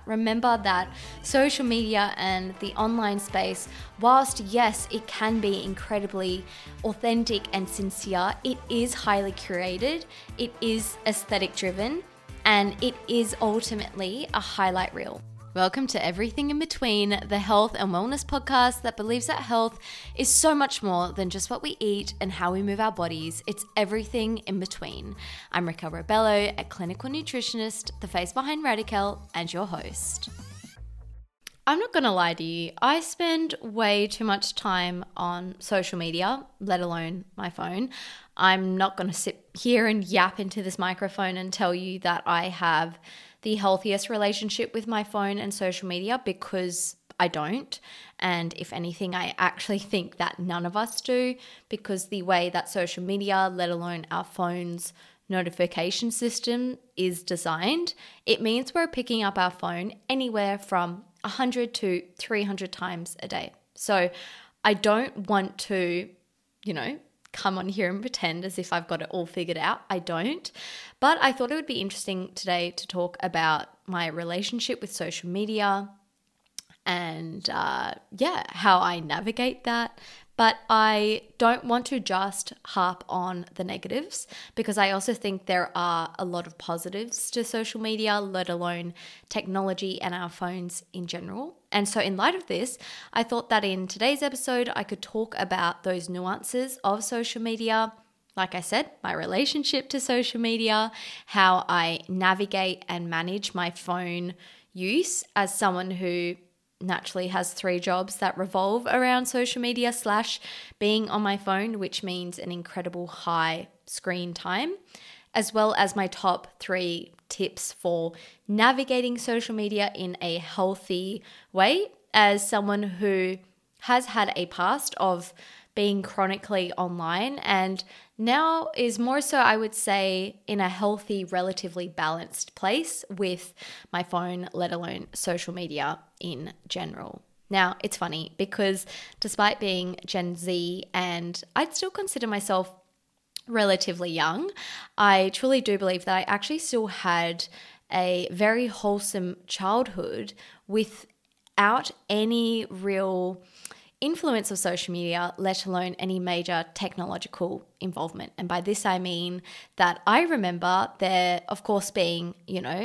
remember that social media and the online space, whilst yes, it can be incredibly authentic and sincere, it is highly curated, it is aesthetic driven, and it is ultimately a highlight reel. Welcome to Everything in Between, the health and wellness podcast that believes that health is so much more than just what we eat and how we move our bodies. It's everything in between. I'm Raquel Rebello, a clinical nutritionist, the face behind Radical, and your host. I'm not going to lie to you, I spend way too much time on social media, let alone my phone. I'm not going to sit here and yap into this microphone and tell you that I have the healthiest relationship with my phone and social media, because I don't. And if anything, I actually think that none of us do, because the way that social media, let alone our phone's notification system is designed, it means we're picking up our phone anywhere from 100 to 300 times a day. So I don't want to, come on here and pretend as if I've got it all figured out. I don't. But I thought it would be interesting today to talk about my relationship with social media and how I navigate that. But I don't want to just harp on the negatives, because I also think there are a lot of positives to social media, let alone technology and our phones in general. And so in light of this, I thought that in today's episode, I could talk about those nuances of social media. Like I said, my relationship to social media, how I navigate and manage my phone use as someone who naturally has 3 jobs that revolve around social media / being on my phone, which means an incredible high screen time, as well as my top 3 tips for navigating social media in a healthy way, as someone who has had a past of being chronically online and now is more so, I would say, in a healthy, relatively balanced place with my phone, let alone social media in general. Now, it's funny because despite being Gen Z, and I'd still consider myself relatively young, I truly do believe that I actually still had a very wholesome childhood without any real influence of social media, let alone any major technological involvement. And by this, I mean that I remember there, of course, being,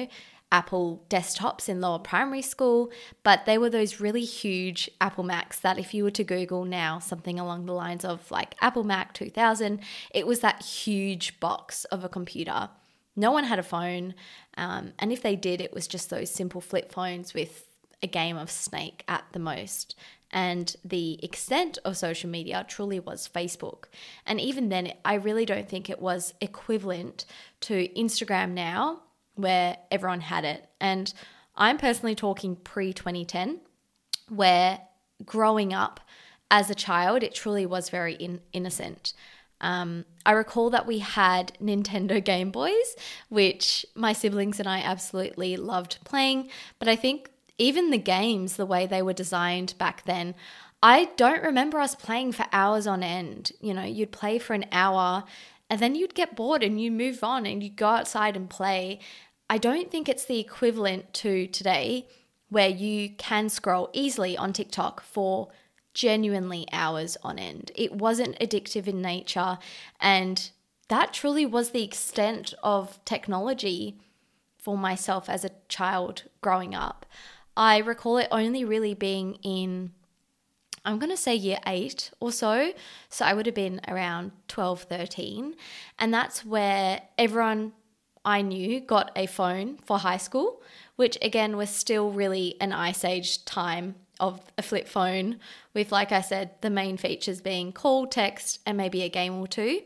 Apple desktops in lower primary school, but they were those really huge Apple Macs that if you were to Google now something along the lines of like Apple Mac 2000, it was that huge box of a computer. No one had a phone. And if they did, it was just those simple flip phones with a game of Snake at the most. And the extent of social media truly was Facebook. And even then, I really don't think it was equivalent to Instagram now, where everyone had it. And I'm personally talking pre-2010, where growing up as a child, it truly was very innocent. I recall that we had Nintendo Game Boys, which my siblings and I absolutely loved playing. But I think even the games, the way they were designed back then, I don't remember us playing for hours on end. You'd play for an hour and then you'd get bored and you move on and you go outside and play. I don't think it's the equivalent to today, where you can scroll easily on TikTok for genuinely hours on end. It wasn't addictive in nature, and that truly was the extent of technology for myself as a child growing up. I recall it only really being in, I'm going to say year 8 or so. So I would have been around 12, 13. And that's where everyone I knew got a phone for high school, which again was still really an ice age time of a flip phone with, like I said, the main features being call, text, and maybe a game or two.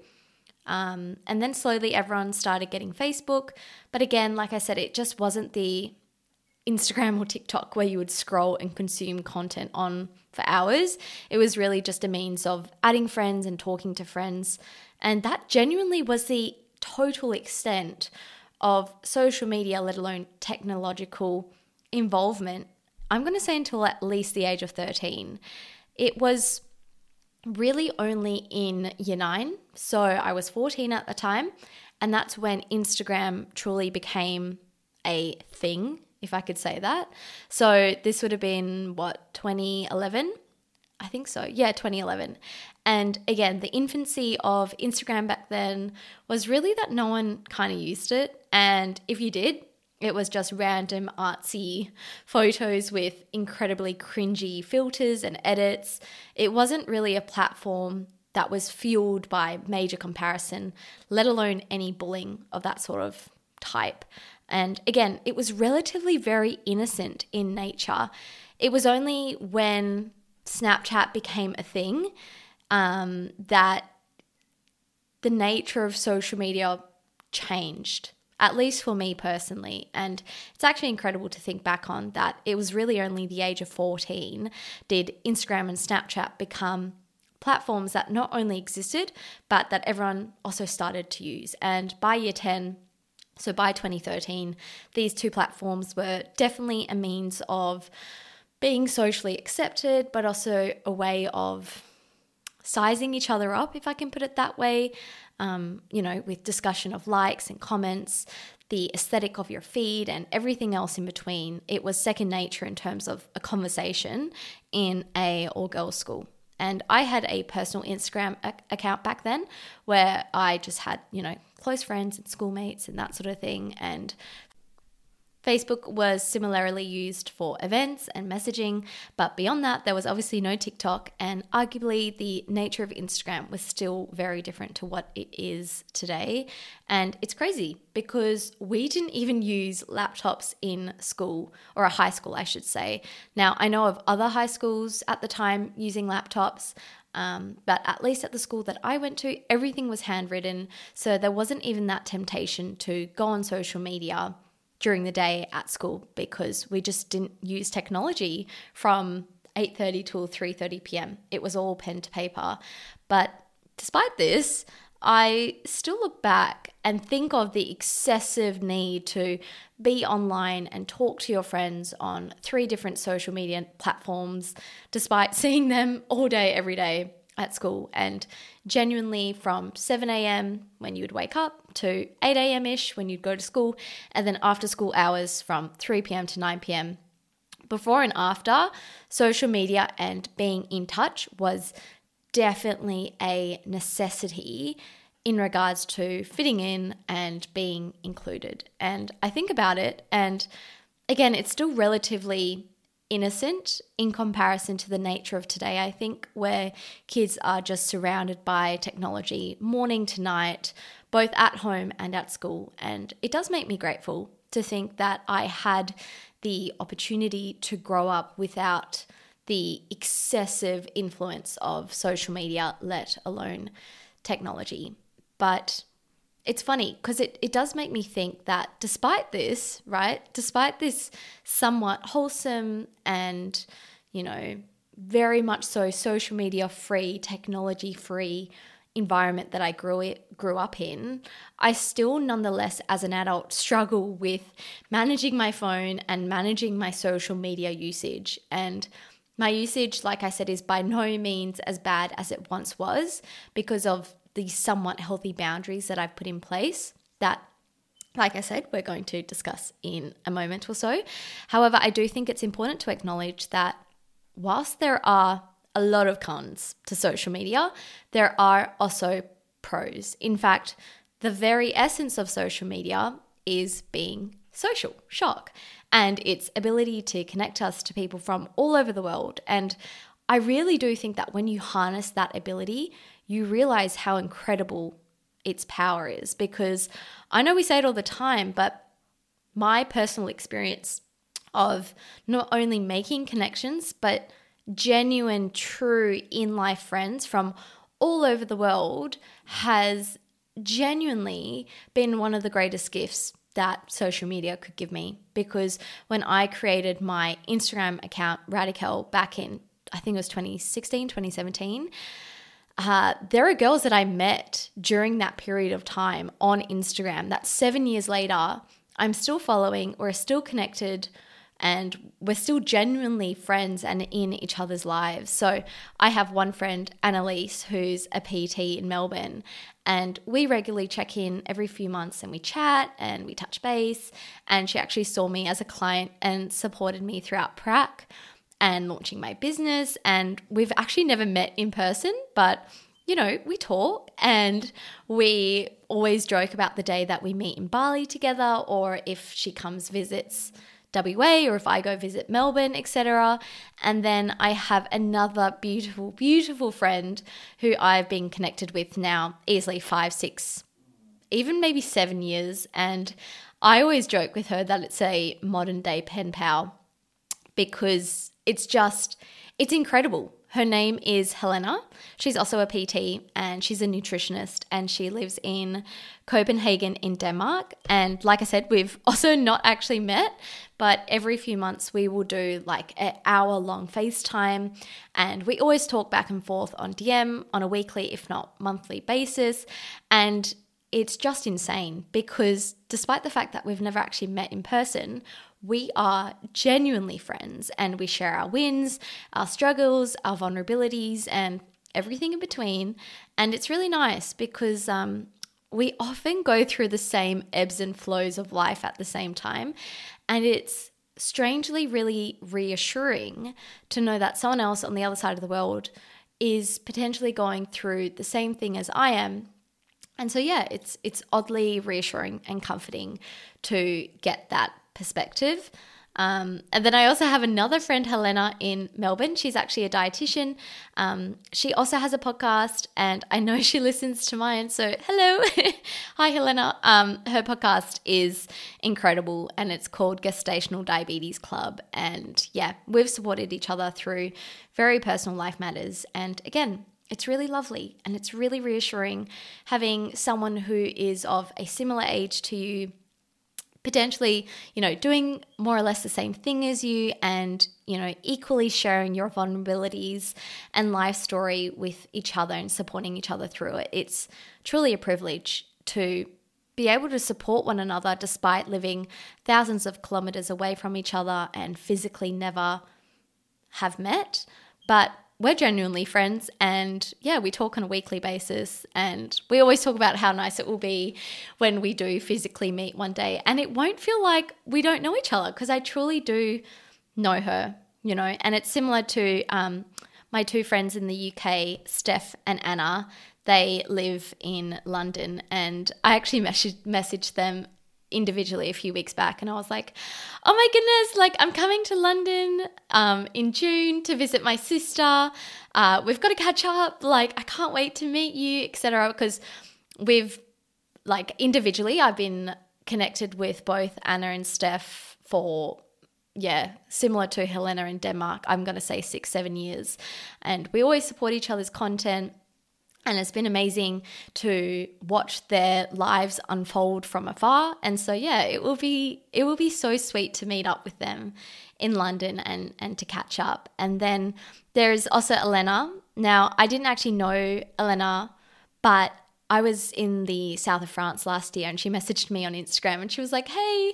And then slowly everyone started getting Facebook. But again, like I said, it just wasn't the Instagram or TikTok where you would scroll and consume content on for hours. It was really just a means of adding friends and talking to friends. And that genuinely was the total extent of social media, let alone technological involvement. I'm going to say until at least the age of 13. It was really only in year 9. So I was 14 at the time. And that's when Instagram truly became a thing, if I could say that. So this would have been, 2011? I think so. Yeah, 2011. And again, the infancy of Instagram back then was really that no one kind of used it. And if you did, it was just random artsy photos with incredibly cringy filters and edits. It wasn't really a platform that was fueled by major comparison, let alone any bullying of that sort of type. And again, it was relatively very innocent in nature. It was only when Snapchat became a thing that the nature of social media changed, at least for me personally. And it's actually incredible to think back on that it was really only the age of 14 did Instagram and Snapchat become platforms that not only existed, but that everyone also started to use. And by year 10, so by 2013, these two platforms were definitely a means of being socially accepted, but also a way of sizing each other up, if I can put it that way, with discussion of likes and comments, the aesthetic of your feed and everything else in between. It was second nature in terms of a conversation in a all-girls school. And I had a personal Instagram account back then where I just had, close friends and schoolmates and that sort of thing. And Facebook was similarly used for events and messaging, but beyond that, there was obviously no TikTok, and arguably the nature of Instagram was still very different to what it is today. And it's crazy because we didn't even use laptops in school, or a high school, I should say. Now, I know of other high schools at the time using laptops, but at least at the school that I went to, everything was handwritten, so there wasn't even that temptation to go on social media during the day at school because we just didn't use technology from 8:30 till 3:30 p.m. It was all pen to paper. But despite this, I still look back and think of the excessive need to be online and talk to your friends on 3 different social media platforms, despite seeing them all day, every day at school. And genuinely from 7 a.m. when you would wake up to 8 a.m.-ish when you'd go to school, and then after school hours from 3 p.m. to 9 p.m. Before and after, social media and being in touch was definitely a necessity in regards to fitting in and being included. And I think about it, and again, it's still relatively innocent in comparison to the nature of today, I think, where kids are just surrounded by technology morning to night, both at home and at school. And it does make me grateful to think that I had the opportunity to grow up without the excessive influence of social media, let alone technology. But it's funny because it does make me think that despite this, right, despite this somewhat wholesome and, very much so social media free, technology free environment that I grew up in, I still nonetheless as an adult struggle with managing my phone and managing my social media usage. And my usage, like I said, is by no means as bad as it once was because of the somewhat healthy boundaries that I've put in place that, like I said, we're going to discuss in a moment or so. However, I do think it's important to acknowledge that whilst there are a lot of cons to social media, there are also pros. In fact, the very essence of social media is being social, shock, and its ability to connect us to people from all over the world. And I really do think that when you harness that ability, you realize how incredible its power is, because I know we say it all the time, but my personal experience of not only making connections, but genuine, true in-life friends from all over the world has genuinely been one of the greatest gifts that social media could give me. Because when I created my Instagram account, Radical, back in, I think it was 2016, 2017, there are girls that I met during that period of time on Instagram that 7 years later, I'm still following or are still connected and we're still genuinely friends and in each other's lives. So I have one friend, Annalise, who's a PT in Melbourne, and we regularly check in every few months and we chat and we touch base. And she actually saw me as a client and supported me throughout prac and launching my business. And we've actually never met in person, but we talk and we always joke about the day that we meet in Bali together, or if she comes visits WA, or if I go visit Melbourne, etc. And then I have another beautiful, beautiful friend who I've been connected with now easily 5, 6, even maybe 7 years. And I always joke with her that it's a modern day pen pal, because it's incredible. Her name is Helena. She's also a PT and she's a nutritionist, and she lives in Copenhagen in Denmark. And like I said, we've also not actually met, but every few months we will do like an hour-long FaceTime, and we always talk back and forth on DM on a weekly, if not monthly basis. And it's just insane because despite the fact that we've never actually met in person, we are genuinely friends, and we share our wins, our struggles, our vulnerabilities, and everything in between. And it's really nice because we often go through the same ebbs and flows of life at the same time. And it's strangely really reassuring to know that someone else on the other side of the world is potentially going through the same thing as I am. And so, yeah, it's oddly reassuring and comforting to get that perspective. And then I also have another friend, Helena, in Melbourne. She's actually a dietitian. She also has a podcast, and I know she listens to mine. So hello. Hi, Helena. Her podcast is incredible, and it's called Gestational Diabetes Club. And yeah, we've supported each other through very personal life matters. And again, it's really lovely, and it's really reassuring having someone who is of a similar age to you, potentially, doing more or less the same thing as you, and, equally sharing your vulnerabilities and life story with each other and supporting each other through it. It's truly a privilege to be able to support one another despite living thousands of kilometers away from each other and physically never have met. But we're genuinely friends, and yeah, we talk on a weekly basis, and we always talk about how nice it will be when we do physically meet one day, and it won't feel like we don't know each other, because I truly do know her, and it's similar to my two friends in the UK, Steph and Anna. They live in London, and I actually messaged them individually a few weeks back, and I was like, oh my goodness, like I'm coming to London in June to visit my sister. We've got to catch up, like I can't wait to meet you, etc. Because we've individually I've been connected with both Anna and Steph for similar to Helena in Denmark, I'm going to say 6-7 years, and we always support each other's content. And it's been amazing to watch their lives unfold from afar. And so, yeah, it will be so sweet to meet up with them in London and to catch up. And then there's also Elena. Now, I didn't actually know Elena, but I was in the south of France last year, and she messaged me on Instagram, and she was like, hey,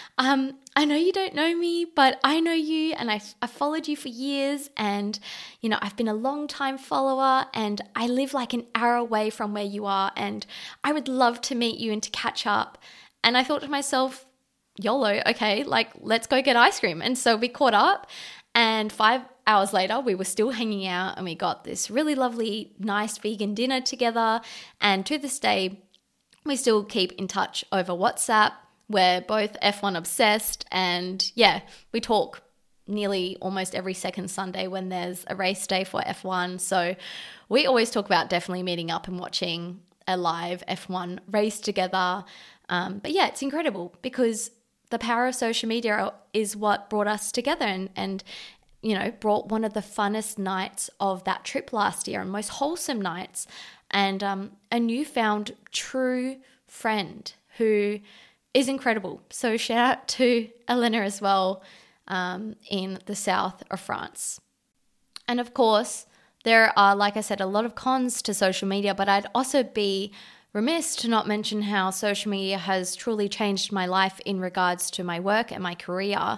I know you don't know me, but I know you, and I followed you for years, and, I've been a long time follower, and I live like an hour away from where you are, and I would love to meet you and to catch up. And I thought to myself, YOLO, okay, let's go get ice cream. And so we caught up, and 5 hours later, we were still hanging out, and we got this really lovely, nice vegan dinner together. And to this day, we still keep in touch over WhatsApp. We're both F1 obsessed, and yeah, we talk nearly almost every second Sunday when there's a race day for F1. So we always talk about definitely meeting up and watching a live F1 race together. But yeah, it's incredible because the power of social media is what brought us together and brought one of the funnest nights of that trip last year and most wholesome nights, and a newfound true friend who is incredible. So shout out to Elena as well in the south of France. And of course, there are, like I said, a lot of cons to social media, but I'd also be remiss to not mention how social media has truly changed my life in regards to my work and my career.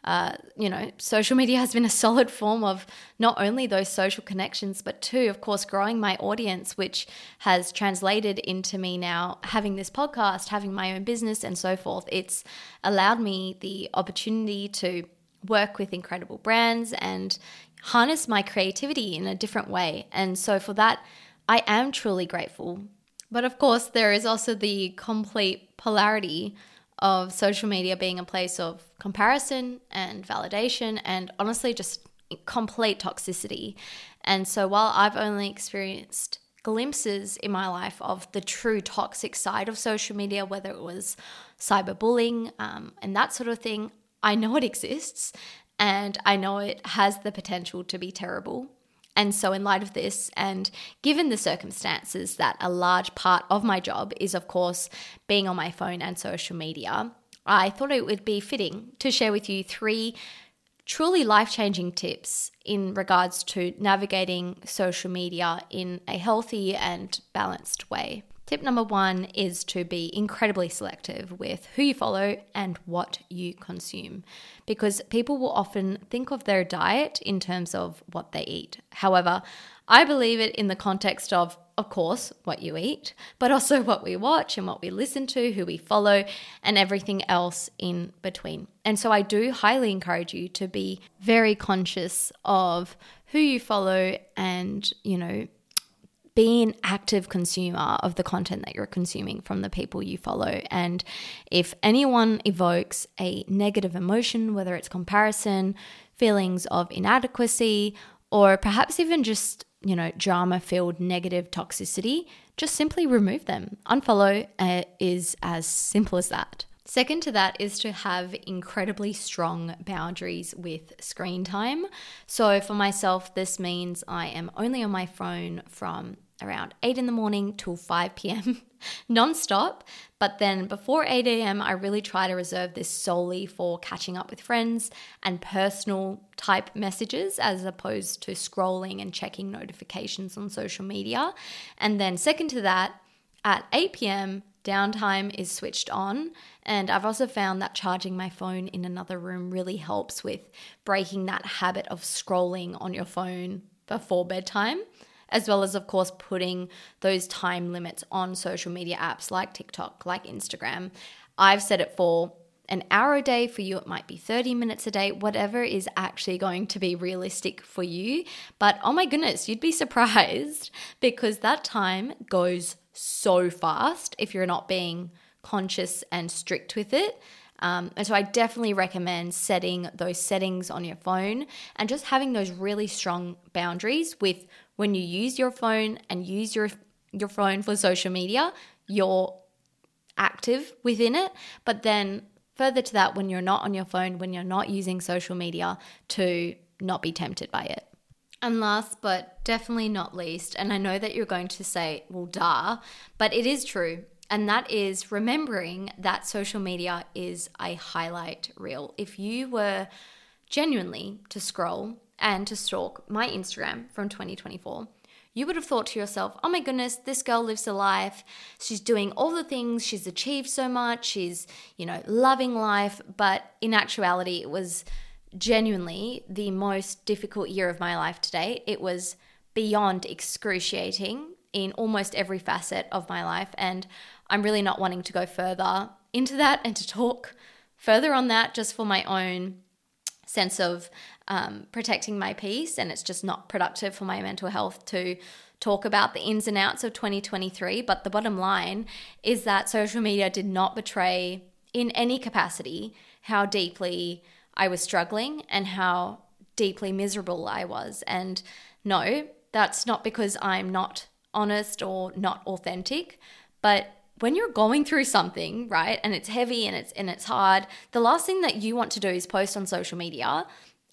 Social media has been a solid form of not only those social connections, but two, of course, growing my audience, which has translated into me now having this podcast, having my own business and so forth. It's allowed me the opportunity to work with incredible brands and harness my creativity in a different way. And so for that, I am truly grateful. But of course, there is also the complete polarity of social media being a place of comparison and validation and honestly just complete toxicity. And so while I've only experienced glimpses in my life of the true toxic side of social media, whether it was cyberbullying and that sort of thing, I know it exists and I know it has the potential to be terrible. And so in light of this, and given the circumstances that a large part of my job is, of course, being on my phone and social media, I thought it would be fitting to share with you 3 truly life-changing tips in regards to navigating social media in a healthy and balanced way. Tip number 1 is to be incredibly selective with who you follow and what you consume, because people will often think of their diet in terms of what they eat. However, I believe it in the context of course, what you eat, but also what we watch and what we listen to, who we follow, and everything else in between. And so I do highly encourage you to be very conscious of who you follow and, be an active consumer of the content that you're consuming from the people you follow. And if anyone evokes a negative emotion, whether it's comparison, feelings of inadequacy, or perhaps even just, drama-filled negative toxicity, just simply remove them. Unfollow is as simple as that. Second to that is to have incredibly strong boundaries with screen time. So for myself, this means I am only on my phone from around 8 in the morning till 5 p.m. non-stop. But then before 8 a.m., I really try to reserve this solely for catching up with friends and personal type messages as opposed to scrolling and checking notifications on social media. And then second to that, at 8 p.m., downtime is switched on, and I've also found that charging my phone in another room really helps with breaking that habit of scrolling on your phone before bedtime, as well as, of course, putting those time limits on social media apps like TikTok, like Instagram. I've set it for an hour a day. For you, it might be 30 minutes a day, whatever is actually going to be realistic for you. But oh my goodness, you'd be surprised because that time goes so fast if you're not being conscious and strict with it. And so I definitely recommend setting those settings on your phone and just having those really strong boundaries with when you use your phone and use your phone for social media, you're active within it. But then further to that, when you're not on your phone, when you're not using social media, to not be tempted by it. And last but definitely not least, and I know that you're going to say, well, duh, but it is true. And that is remembering that social media is a highlight reel. If you were genuinely to scroll and to stalk my Instagram from 2024, you would have thought to yourself, oh my goodness, this girl lives a life. She's doing all the things. She's achieved so much. She's, loving life. But in actuality, it was genuinely the most difficult year of my life to date. It was beyond excruciating in almost every facet of my life. And I'm really not wanting to go further into that and to talk further on that just for my own sense of protecting my peace. And it's just not productive for my mental health to talk about the ins and outs of 2023. But the bottom line is that social media did not betray in any capacity how deeply I was struggling and how deeply miserable I was. And no, that's not because I'm not honest or not authentic, but when you're going through something, right, and it's heavy and it's hard, the last thing that you want to do is post on social media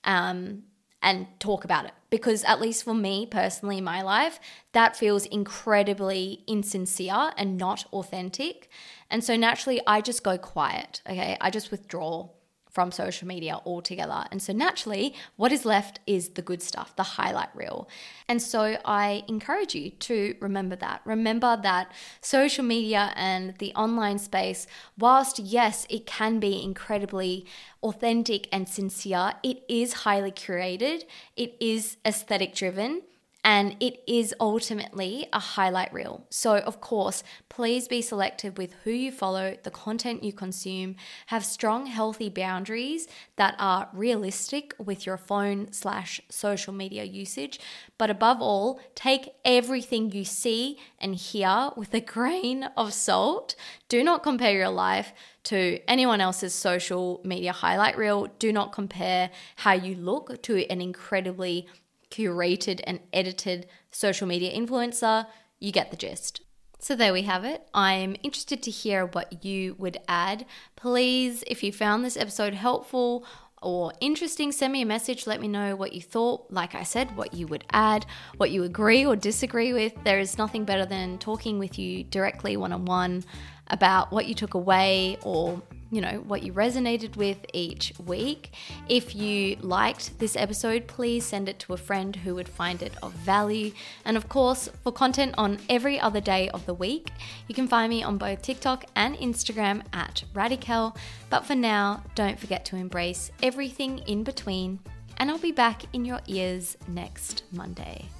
and talk about it. Because at least for me personally in my life, that feels incredibly insincere and not authentic. And so naturally, I just go quiet, okay? I just withdraw from social media altogether. And so naturally, what is left is the good stuff, the highlight reel. And so I encourage you to remember that. Remember that social media and the online space, whilst yes, it can be incredibly authentic and sincere, it is highly curated, it is aesthetic driven, and it is ultimately a highlight reel. So, of course, please be selective with who you follow, the content you consume, have strong, healthy boundaries that are realistic with your phone/social media usage. But above all, take everything you see and hear with a grain of salt. Do not compare your life to anyone else's social media highlight reel. Do not compare how you look to an incredibly curated and edited social media influencer. You get the gist. So there we have it. I'm interested to hear what you would add. Please, if you found this episode helpful or interesting, send me a message. Let me know what you thought. Like I said, what you would add, what you agree or disagree with. There is nothing better than talking with you directly one-on-one about what you took away or what you resonated with each week. If you liked this episode, please send it to a friend who would find it of value. And of course, for content on every other day of the week, you can find me on both TikTok and Instagram at Radical. But for now, don't forget to embrace everything in between, and I'll be back in your ears next Monday.